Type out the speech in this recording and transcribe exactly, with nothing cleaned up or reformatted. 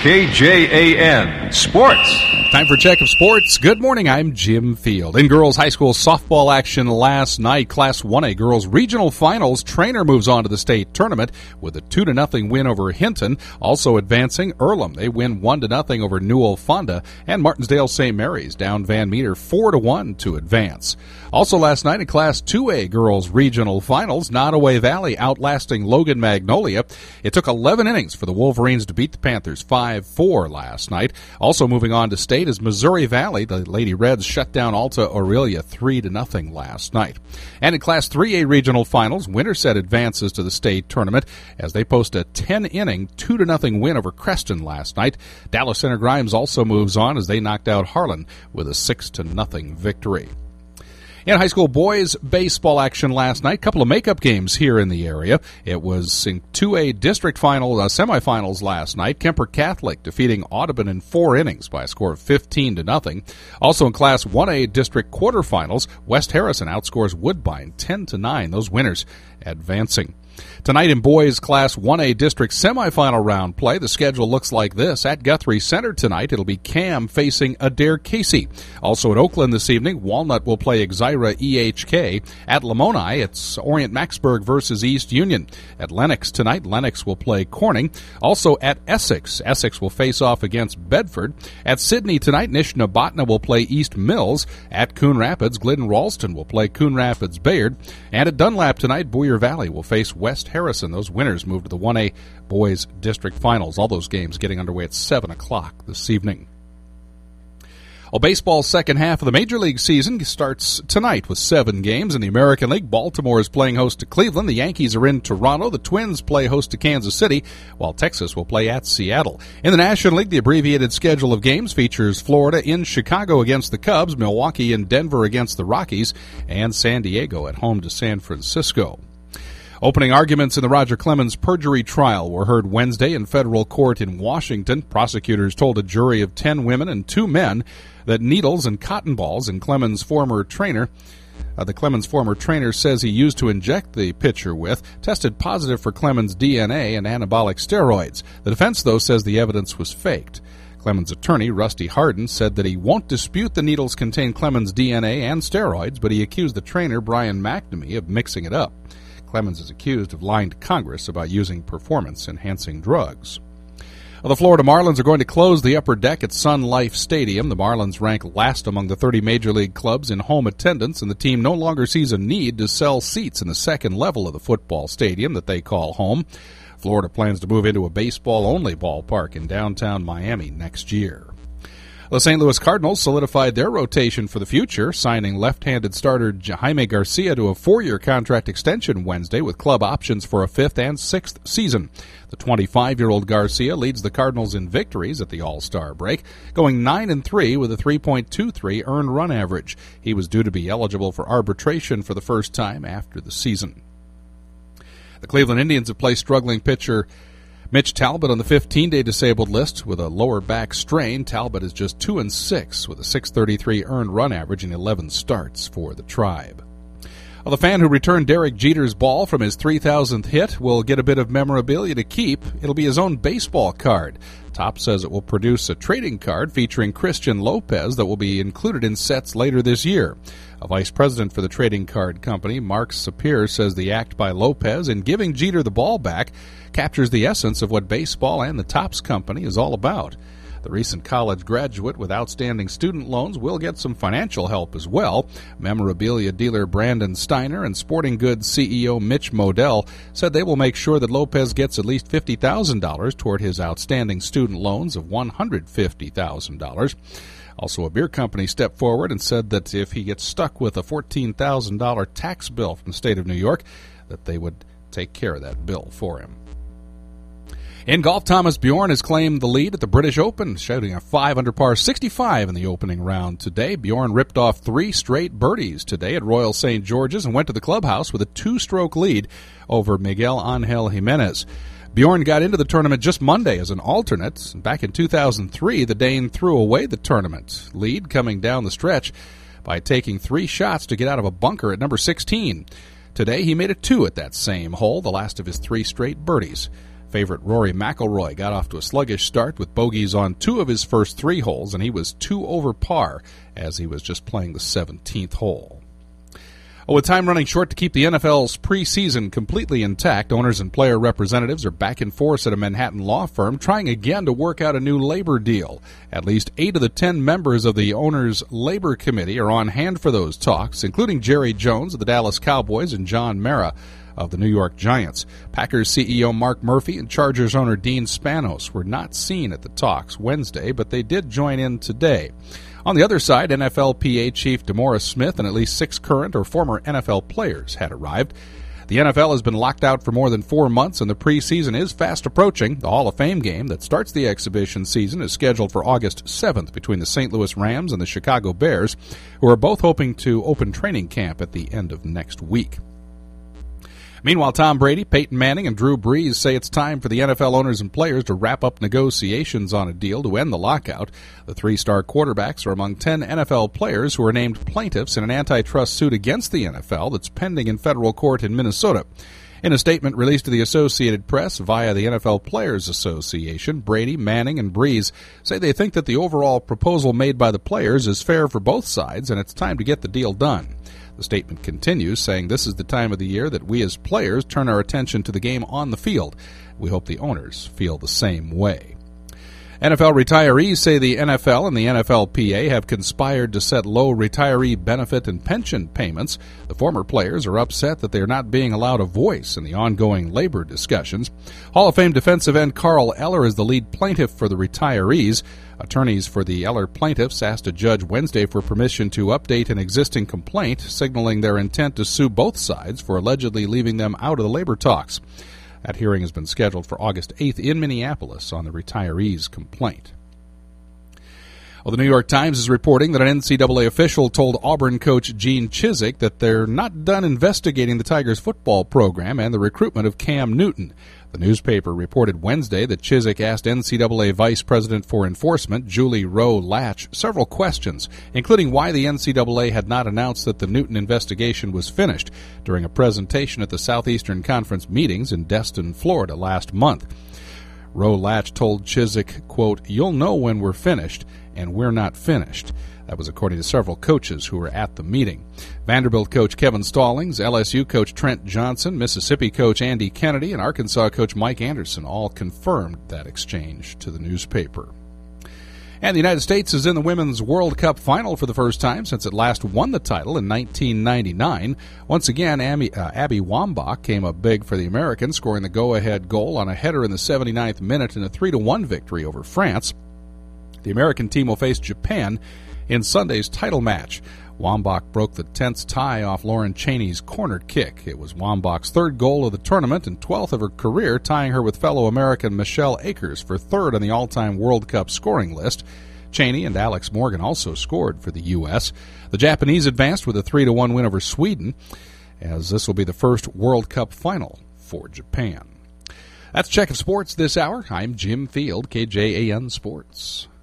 K J A N Sports. Time for Check of Sports. Good morning, I'm Jim Field. In girls high school softball action last night, Class one A girls regional finals, Trainer moves on to the state tournament with a two to nothing win over Hinton. Also advancing, Earlham. They win one to nothing over Newell Fonda, and Martinsdale Saint Mary's down Van Meter four to one to advance. Also last night in Class two A girls regional finals, Nottoway Valley outlasting Logan Magnolia. It took eleven innings for the Wolverines to beat the Panthers five four last night. Also moving on to state is Missouri Valley. The Lady Reds shut down Alta Aurelia three to nothing last night. And in Class three A regional finals, Winterset advances to the state tournament as they post a ten inning two to nothing win over Creston last night. Dallas Center Grimes also moves on as they knocked out Harlan with a six to nothing victory. In high school boys baseball action last night, a couple of makeup games here in the area. It was in two A district final uh, semifinals last night. Kemper Catholic defeating Audubon in four innings by a score of fifteen to nothing. Also in Class one A district quarterfinals, West Harrison outscores Woodbine ten to nine. Those winners advancing. Tonight in boys Class one A district semifinal round play, the schedule looks like this. At Guthrie Center tonight, it'll be Cam facing Adair Casey. Also at Oakland this evening, Walnut will play Exira E H K. At Lamoni, it's Orient Maxburg versus East Union. At Lennox tonight, Lennox will play Corning. Also at Essex, Essex will face off against Bedford. At Sydney tonight, Nishnabotna will play East Mills. At Coon Rapids, Glidden Ralston will play Coon Rapids Bayard. And at Dunlap tonight, Boyer Valley will face West Harrison. Those winners move to the one A boys district finals. All those games getting underway at seven o'clock this evening. Well, baseball's second half of the Major League season starts tonight with seven games. In the American League, Baltimore is playing host to Cleveland. The Yankees are in Toronto. The Twins play host to Kansas City, while Texas will play at Seattle. In the National League, the abbreviated schedule of games features Florida in Chicago against the Cubs, Milwaukee and Denver against the Rockies, and San Diego at home to San Francisco. Opening arguments in the Roger Clemens perjury trial were heard Wednesday in federal court in Washington. Prosecutors told a jury of ten women and two men that needles and cotton balls in Clemens' former trainer, uh, the Clemens' former trainer says he used to inject the pitcher with, tested positive for Clemens' D N A and anabolic steroids. The defense, though, says the evidence was faked. Clemens' attorney, Rusty Hardin, said that he won't dispute the needles contain Clemens' D N A and steroids, but he accused the trainer, Brian McNamee, of mixing it up. Clemens is accused of lying to Congress about using performance-enhancing drugs. Well, the Florida Marlins are going to close the upper deck at Sun Life Stadium. The Marlins rank last among the thirty Major League clubs in home attendance, and the team no longer sees a need to sell seats in the second level of the football stadium that they call home. Florida plans to move into a baseball-only ballpark in downtown Miami next year. The Saint Louis Cardinals solidified their rotation for the future, signing left-handed starter Jaime Garcia to a four-year contract extension Wednesday with club options for a fifth and sixth season. The twenty-five-year-old Garcia leads the Cardinals in victories at the All-Star break, going nine and three with a three point two three earned run average. He was due to be eligible for arbitration for the first time after the season. The Cleveland Indians have placed struggling pitcher Mitch Talbot on the fifteen-day disabled list with a lower back strain. Talbot is just two and six with a six thirty-three earned run average in eleven starts for the Tribe. Well, the fan who returned Derek Jeter's ball from his three thousandth hit will get a bit of memorabilia to keep. It'll be his own baseball card. Top says it will produce a trading card featuring Christian Lopez that will be included in sets later this year. A vice president for the trading card company, Mark Sapir, says the act by Lopez in giving Jeter the ball back captures the essence of what baseball and the Topps company is all about. The recent college graduate with outstanding student loans will get some financial help as well. Memorabilia dealer Brandon Steiner and sporting goods C E O Mitch Modell said they will make sure that Lopez gets at least fifty thousand dollars toward his outstanding student loans of one hundred fifty thousand dollars. Also, a beer company stepped forward and said that if he gets stuck with a fourteen thousand dollars tax bill from the state of New York, that they would take care of that bill for him. In golf, Thomas Bjorn has claimed the lead at the British Open, shooting a five under par sixty-five in the opening round today. Bjorn ripped off three straight birdies today at Royal Saint George's and went to the clubhouse with a two-stroke lead over Miguel Angel Jimenez. Bjorn got into the tournament just Monday as an alternate. Back in two thousand three, the Dane threw away the tournament lead coming down the stretch by taking three shots to get out of a bunker at number sixteen. Today, he made it two at that same hole, the last of his three straight birdies. Favorite Rory McIlroy got off to a sluggish start with bogeys on two of his first three holes, and he was two over par as he was just playing the seventeenth hole. Oh, with time running short to keep the N F L's preseason completely intact, owners and player representatives are back in force at a Manhattan law firm trying again to work out a new labor deal. At least eight of the ten members of the owners' labor committee are on hand for those talks, including Jerry Jones of the Dallas Cowboys and John Mara of the New York Giants. Packers C E O Mark Murphy and Chargers owner Dean Spanos were not seen at the talks Wednesday, but they did join in today. On the other side, N F L P A Chief DeMaurice Smith and at least six current or former N F L players had arrived. The N F L has been locked out for more than four months, and the preseason is fast approaching. The Hall of Fame game that starts the exhibition season is scheduled for August seventh between the Saint Louis Rams and the Chicago Bears, who are both hoping to open training camp at the end of next week. Meanwhile, Tom Brady, Peyton Manning, and Drew Brees say it's time for the N F L owners and players to wrap up negotiations on a deal to end the lockout. The three-star quarterbacks are among ten N F L players who are named plaintiffs in an antitrust suit against the N F L that's pending in federal court in Minnesota. In a statement released to the Associated Press via the N F L Players Association, Brady, Manning, and Brees say they think that the overall proposal made by the players is fair for both sides and it's time to get the deal done. The statement continues, saying this is the time of the year that we as players turn our attention to the game on the field. We hope the owners feel the same way. N F L retirees say the N F L and the N F L P A have conspired to set low retiree benefit and pension payments. The former players are upset that they are not being allowed a voice in the ongoing labor discussions. Hall of Fame defensive end Carl Eller is the lead plaintiff for the retirees. Attorneys for the Eller plaintiffs asked a judge Wednesday for permission to update an existing complaint, signaling their intent to sue both sides for allegedly leaving them out of the labor talks. That hearing has been scheduled for August eighth in Minneapolis on the retirees' complaint. Well, the New York Times is reporting that an N C double A official told Auburn coach Gene Chizik that they're not done investigating the Tigers football program and the recruitment of Cam Newton. The newspaper reported Wednesday that Chizik asked N C double A Vice President for Enforcement Julie Rowe Latch several questions, including why the N C double A had not announced that the Newton investigation was finished during a presentation at the Southeastern Conference meetings in Destin, Florida last month. Rowe Latch told Chizik, quote, "You'll know when we're finished, and we're not finished." That was according to several coaches who were at the meeting. Vanderbilt coach Kevin Stallings, L S U coach Trent Johnson, Mississippi coach Andy Kennedy, and Arkansas coach Mike Anderson all confirmed that exchange to the newspaper. And the United States is in the Women's World Cup final for the first time since it last won the title in nineteen ninety-nine. Once again, Abby, uh, Abby Wambach came up big for the Americans, scoring the go-ahead goal on a header in the seventy-ninth minute in a three to one victory over France. The American team will face Japan in Sunday's title match. Wambach broke the tense tie off Lauren Cheney's corner kick. It was Wambach's third goal of the tournament and twelfth of her career, tying her with fellow American Michelle Akers for third on the all-time World Cup scoring list. Cheney and Alex Morgan also scored for the U S. The Japanese advanced with a three to one win over Sweden, as this will be the first World Cup final for Japan. That's Check of Sports this hour. I'm Jim Field, K J A N Sports.